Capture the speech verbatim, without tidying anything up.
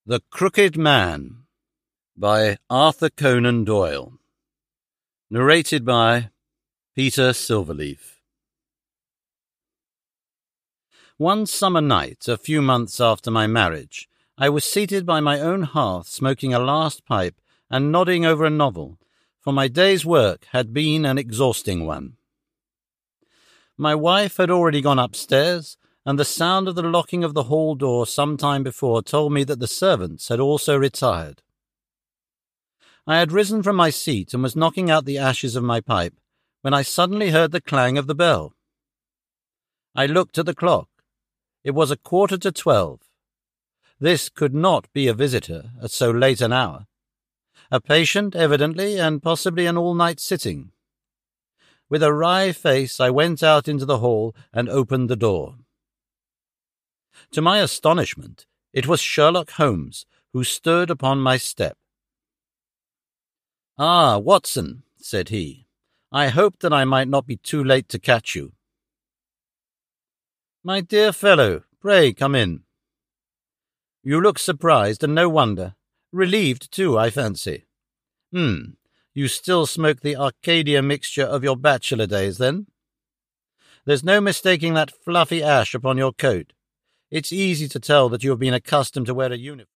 The Crooked Man by Arthur Conan Doyle. Narrated by Peter Silverleaf. One summer night, a few months after my marriage, I was seated by my own hearth smoking a last pipe and nodding over a novel, for my day's work had been an exhausting one. My wife had already gone upstairs, and the sound of the locking of the hall door some time before told me that the servants had also retired. I had risen from my seat and was knocking out the ashes of my pipe when I suddenly heard the clang of the bell. I looked at the clock. It was a quarter to twelve. This could not be a visitor at so late an hour. A patient, evidently, and possibly an all-night sitting. With a wry face, I went out into the hall and opened the door. To my astonishment, it was Sherlock Holmes, who stood upon my step. "Ah, Watson," said he, "I hoped that I might not be too late to catch you." "My dear fellow, pray come in. You look surprised, and no wonder. Relieved, too, I fancy. Hmm, you still smoke the Arcadia mixture of your bachelor days, then? There's no mistaking that fluffy ash upon your coat. It's easy to tell that you have been accustomed to wear a uniform."